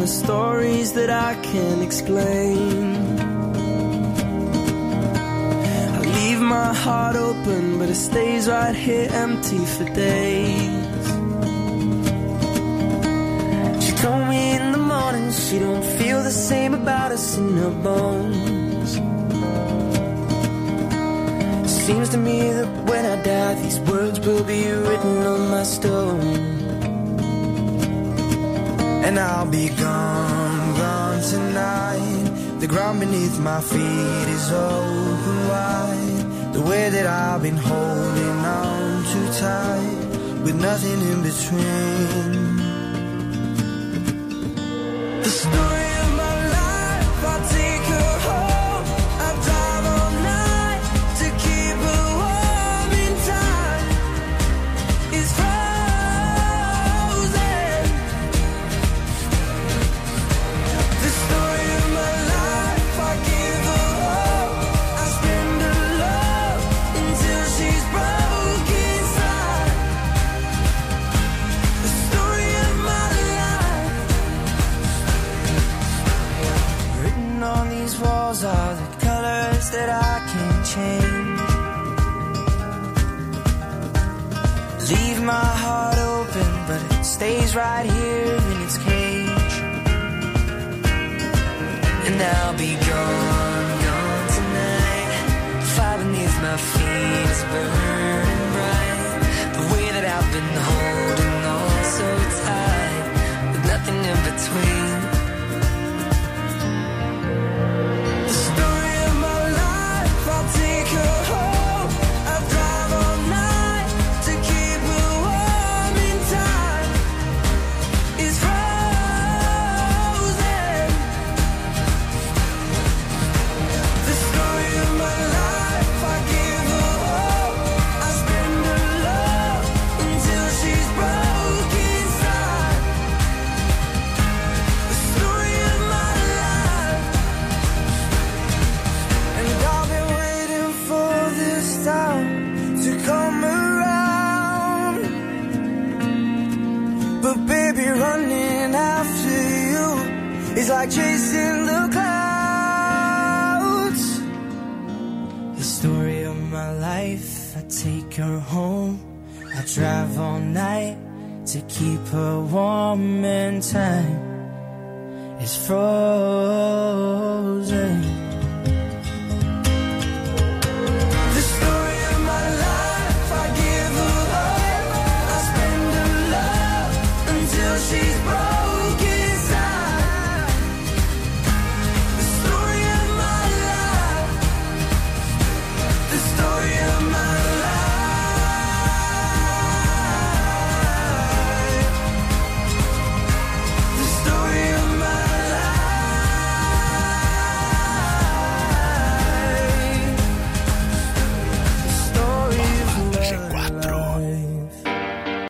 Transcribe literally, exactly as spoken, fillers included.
the stories that I can't explain. I leave my heart open, but it stays right here empty for days. She told me in the morning she don't feel the same about us in her bones. Seems to me that when I die, these words will be written on my stone. And I'll be gone, gone tonight. The ground beneath my feet is open wide. The way that I've been holding on too tight, with nothing in between. The story of my life, I'll take her home. I'll drive all night to keep her warm in time. It's frozen. The story of my life, I give her hope. I spend her love until she's broke inside. The story of my life. Written on these walls are the colors that I can't change. Leave my heart open, but it stays right here in its cage. And I'll be gone, gone tonight. Fire beneath my feet is burning bright. The way that I've been holding on so tight, with nothing in between. The story of my life, I'll take her home. I'll drive all night to keep her warm in time. It's frozen. The story of my life, I give her hope. I spend her love until she's broke inside. The story of my life. And I've been waiting for this time to come around. But baby, running after you is like chasing the clouds. The story of my life, I take her home. I drive all night to keep her warm in time. It's frozen.